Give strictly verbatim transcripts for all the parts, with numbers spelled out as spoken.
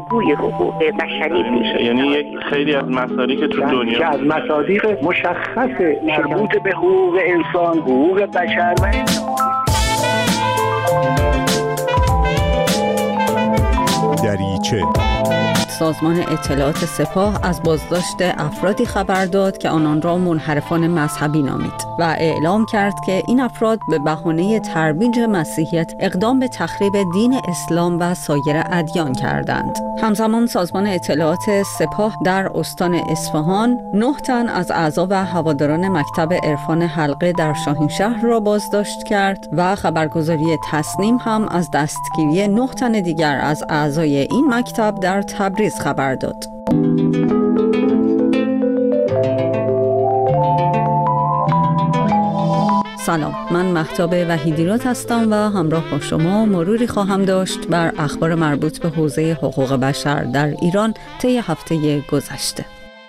الگوی حقوق بشری میشه. یعنی یک خیلی از مسائلی که تو دنیا که از مصادیق مشخص مربوط به حقوق انسان، حقوق بشر و دریچه. سازمان اطلاعات سپاه از بازداشت افرادی خبر داد که آنان را منحرفان مذهبی نامید و اعلام کرد که این افراد به بهانه ترویج مسیحیت اقدام به تخریب دین اسلام و سایر ادیان کردند. همزمان سازمان اطلاعات سپاه در استان اصفهان نه تن از اعضا و هواداران مکتب عرفان حلقه در شاهینشهر را بازداشت کرد و خبرگزاری تسنیم هم از دستگیری نه تن دیگر از اعضای این مکتب در تبریز خبر داد. سلام، من مهتاب وحیدیراد هستم و همراه با شما مروری خواهم داشت بر اخبار مربوط به حوزه حقوق بشر در ایران طی هفته گذشته.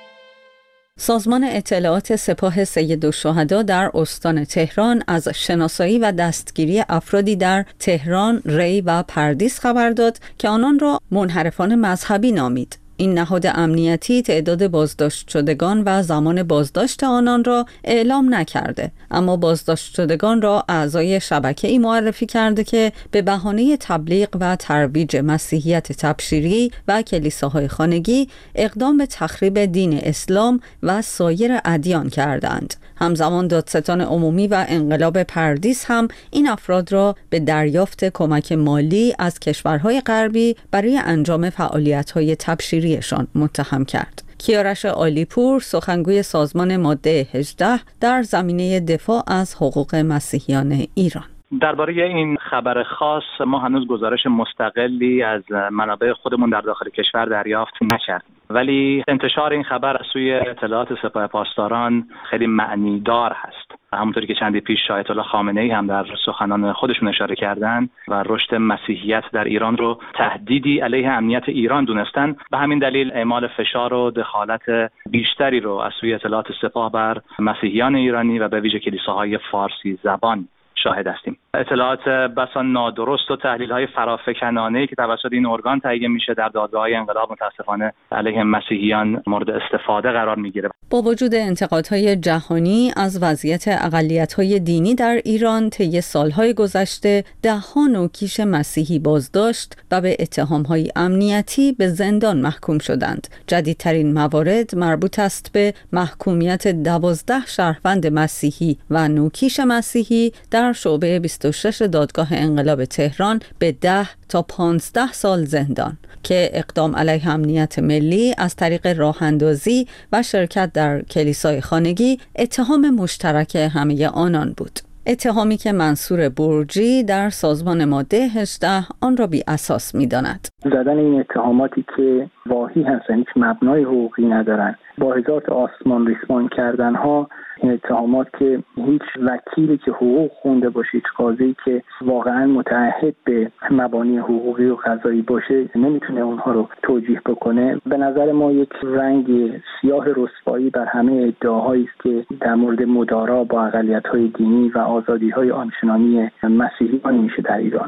سازمان اطلاعات سپاه سیدالشهدا در استان تهران از شناسایی و دستگیری افرادی در تهران، ری و پردیس خبر داد که آنان را منحرفان مذهبی نامید. این نهاد امنیتی تعداد بازداشت شدگان و زمان بازداشت آنان را اعلام نکرده، اما بازداشت شدگان را اعضای شبکه‌ای معرفی کرده که به بهانه تبلیغ و ترویج مسیحیت تبشیری و کلیساهای خانگی اقدام به تخریب دین اسلام و سایر ادیان کردند. همزمان دادستان عمومی و انقلاب پردیس هم این افراد را به دریافت کمک مالی از کشورهای غربی برای انجام فعالیت‌های تبشیریشان متهم کرد. کیارش عالیپور، سخنگوی سازمان ماده هجده در زمینه دفاع از حقوق مسیحیان ایران: درباره این خبر خاص ما هنوز گزارش مستقلی از منابع خودمون در داخل کشور دریافت نکردیم، ولی انتشار این خبر از سوی اطلاعات سپاه پاسداران خیلی معنیدار هست. همونطوری که چندی پیش آیت الله خامنه‌ای هم در سخنان خودشون اشاره کردن و رشد مسیحیت در ایران رو تهدیدی علیه امنیت ایران دونستن، به همین دلیل اعمال فشار و دخالت بیشتری رو از سوی اطلاعات سپاه بر مسیحیان ایرانی و به ویژه کلیساهای فارسی زبان شاهد هستیم. اطلاعات بسا نادرست و تحلیل‌های فرافکنانه‌ای که توسط این ارگان تهیه میشه در دادگاه‌های انقلاب متاسفانه علیه مسیحیان مورد استفاده قرار میگیره. با وجود انتقادهای جهانی از وضعیت اقلیت‌های دینی در ایران طی سال‌های گذشته، ده‌ها نوکیش مسیحی بازداشت و به اتهام‌های امنیتی به زندان محکوم شدند. جدیدترین موارد مربوط است به محکومیت دوازده شهروند مسیحی و نوکیش مسیحی در شعبه بیست و شش دادگاه انقلاب تهران به ده تا پانزده سال زندان که اقدام علیه امنیت ملی از طریق راه‌اندازی و شرکت در کلیسای خانگی اتهام مشترک همه آنان بود. اتهامی که منصور برجی در سازمان ماده هجده آن را بی اساس می داند. زدن این اتهاماتی که واهی هستن، هیچ مبنای حقوقی ندارن، با هزار تا آسمان ریسمان کردن ها، این اتهامات که هیچ وکیلی که حقوق خونده باشه، هیچ قاضی که واقعا متعهد به مبانی حقوقی و قضایی باشه نمیتونه اونها رو توجیه بکنه. به نظر ما یک رنگ سیاه رسوایی بر همه ادعاهایی است که در مورد مدارا با اقلیت‌های دینی و آزادی‌های آنچنانی مسیحیان میشه در ایران.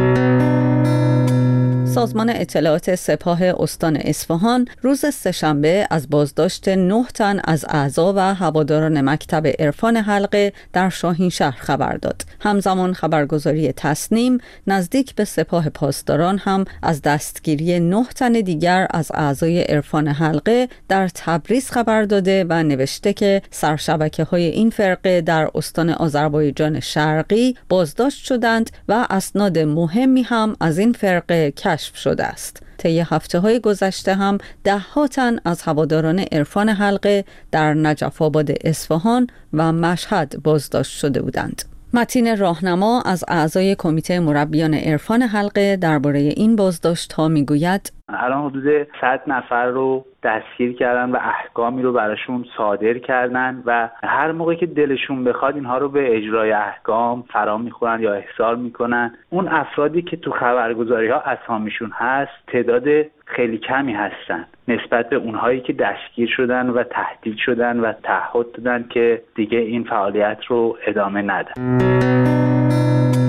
سازمان اطلاعات سپاه استان اصفهان روز سه‌شنبه از بازداشت نه تن از اعضا و هواداران مکتب عرفان حلقه در شاهینشهر خبر داد. همزمان خبرگزاری تسنیم نزدیک به سپاه پاسداران هم از دستگیری نه تن دیگر از اعضای عرفان حلقه در تبریز خبر داده و نوشته که سرشبکه‌های این فرقه در استان آذربایجان شرقی بازداشت شدند و اسناد مهمی هم از این فرقه کشف شده است. طی هفته‌های گذشته هم ده ها تن از هواداران عرفان حلقه در نجف آباد اصفهان و مشهد بازداشت شده بودند. متین راهنما از اعضای کمیته مربیان عرفان حلقه درباره این بازداشت‌ها میگوید: الان حدود صد نفر رو دستگیر کردن و احکامی رو براشون صادر کردن و هر موقع که دلشون بخواد اینها رو به اجرای احکام فرا میخورن یا احضار میکنن. اون افرادی که تو خبرگزاری ها اسامیشون هست تعداد خیلی کمی هستن نسبت به اونهایی که دستگیر شدن و تهدید شدن و تعهد دادن که دیگه این فعالیت رو ادامه ندن.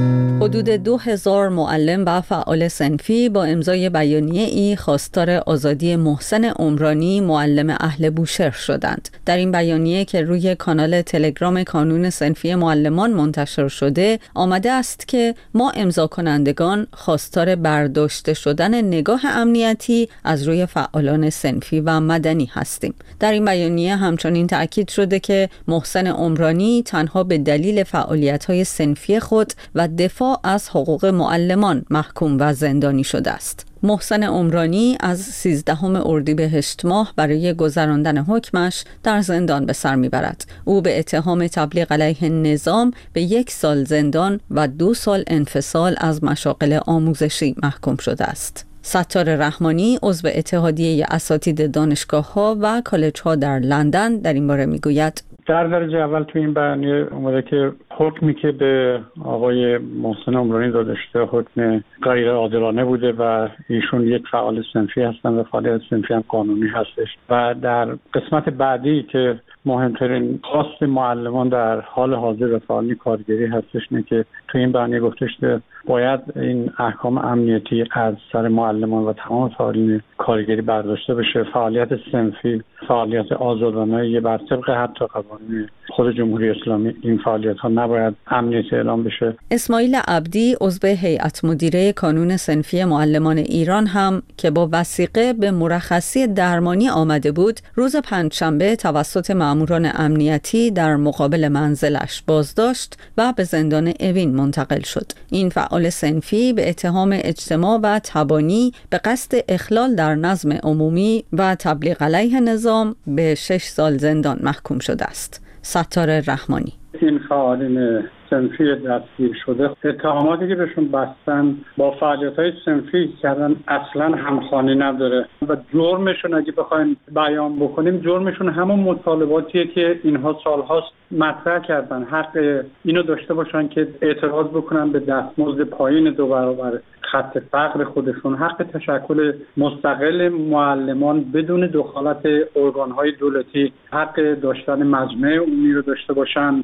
حدود دو هزار معلم و فعال صنفی با امضای بیانیه ای خواستار آزادی محسن عمرانی معلم اهل بوشهر شدند. در این بیانیه که روی کانال تلگرام کانون صنفی معلمان منتشر شده آمده است که ما امضا کنندگان خواستار برداشته شدن نگاه امنیتی از روی فعالان صنفی و مدنی هستیم. در این بیانیه همچنین تأکید شده که محسن عمرانی تنها به دلیل فعالیت‌های صنفی خود و دفاع از حقوق معلمان محکوم و زندانی شده است. محسن عمرانی از سیزدهم اردیبهشت ماه برای گذراندن حکمش در زندان به سر میبرد. او به اتهام تبلیغ علیه نظام به یک سال زندان و دو سال انفصال از مشاغل آموزشی محکوم شده است. ستار رحمانی عضو اتحادیه اساتید دانشگاه‌ها و کالج‌ها در لندن در این باره میگوید: در درجه اول تو این بیانیه اومده که حکمی که به آقای محسن عمرانی داده شده حکم غیر عادلانه بوده و ایشون یک فعال صنفی هستن و فعالیت صنفی هم قانونی هستش و در قسمت بعدی که مهمترین خواست معلمان در حال حاضر و فعالی کارگری هستش نه که تو این بیانیه گفته شده باید این احکام امنیتی از سر معلمان و تمام فعالین کارگری برداشته بشه. فعالیت صنفی فعالیت آزادانه بر طبق حتی قوانین خود جمهوری اسلامی این فعالیت ها نباید امنیتی اعلام بشه. اسماعیل عبدی عضو هیئت مدیره کانون صنفی معلمان ایران هم که با وثیقه به مرخصی درمانی آمده بود روز پنجشنبه توسط ماموران امنیتی در مقابل منزلش بازداشت و به زندان اوین منتقل شد. این فعال صنفی به اتهام اجتماع و تبانی به قصد اخلال در نظم عمومی و تبلیغ علیه نظام به شش سال زندان محکوم شده است. ستار رحمانی: این فعالین صنفی دستگیر شده اتهاماتی که بهشون بستن با فعالیت‌های صنفی کردن اصلا همخوانی نداره و جرمشون اگه بخوایم بیان بکنیم جرمشون همون مطالباتیه که اینها سالهاست مطرح کردن. حق اینو داشته باشن که اعتراض بکنن به دستمزد پایین دو برابر خط فقر خودشون، حق تشکل مستقل معلمان بدون دخالت ارگان‌های دولتی، حق داشتن مجمع عمومی رو داشته باشن.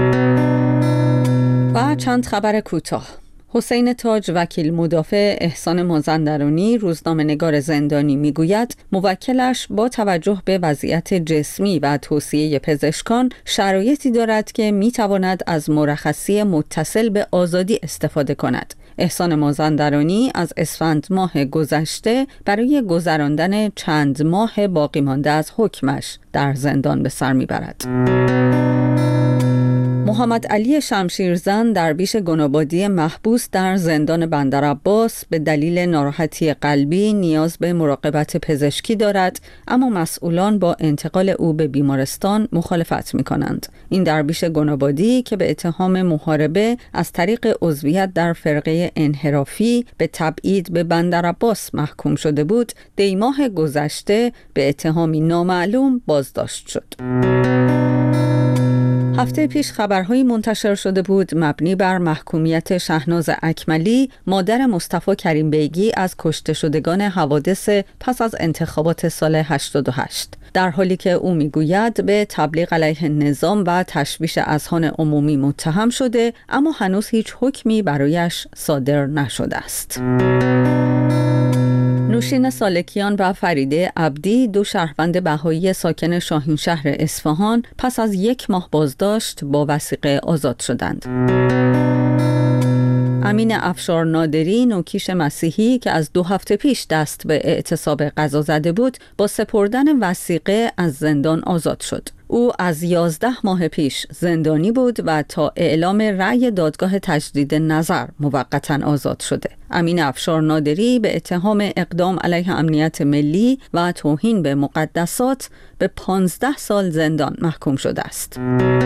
و چند خبر کوتاه. حسین تاج وکیل مدافع احسان مازندرانی روزنامه‌نگار زندانی میگوید موکلش با توجه به وضعیت جسمی و توصیه پزشکان شرایطی دارد که میتواند از مرخصی متصل به آزادی استفاده کند. احسان مازندرانی از اسفند ماه گذشته برای گذراندن چند ماه باقی مانده از حکمش در زندان به سر میبرد. محمد علی شمشیرزن درویش گنابادی محبوس در زندان بندرعباس به دلیل ناراحتی قلبی نیاز به مراقبت پزشکی دارد، اما مسئولان با انتقال او به بیمارستان مخالفت می کنند. این درویش گنابادی که به اتهام محاربه از طریق عضویت در فرقه انحرافی به تبعید به بندرعباس محکوم شده بود، دی ماه گذشته به اتهامی نامعلوم بازداشت شد. هفته پیش خبرهایی منتشر شده بود مبنی بر محکومیت شهناز اکملی مادر مصطفی کریم بیگی از کشته شدگان حوادث پس از انتخابات سال هشتاد و هشت، در حالی که او میگوید به تبلیغ علیه نظام و تشویش اذهان عمومی متهم شده، اما هنوز هیچ حکمی برایش صادر نشده است. نوشین سالکیان و فریده عبدی دو شهروند بهایی ساکن شاهینشهر اصفهان پس از یک ماه بازداشت با وثیقه آزاد شدند. امین افشار نادری نوکیش مسیحی که از دو هفته پیش دست به اعتصاب قضا زده بود با سپردن وثیقه از زندان آزاد شد. او از یازده ماه پیش زندانی بود و تا اعلام رأی دادگاه تجدید نظر موقتاً آزاد شده. امین افشار نادری به اتهام اقدام علیه امنیت ملی و توهین به مقدسات به پانزده سال زندان محکوم شده است.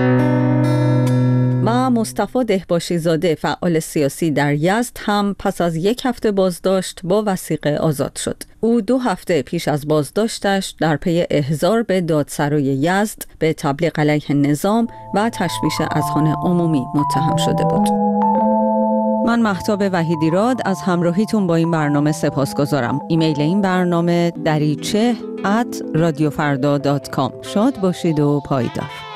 و مصطفی دهباشی زاده فعال سیاسی در یزد هم پس از یک هفته بازداشت با وثیقه آزاد شد. او دو هفته پیش از بازداشتش در پی احضار به دادسرای یزد به تبلیغ علیه نظام و تشویش اذهان عمومی متهم شده بود. من مهتاب وحیدیراد از همراهیتون با این برنامه سپاسگزارم. ایمیل این برنامه دریچه ات رادیو فردا دات کام. شاد باشید و پایدار.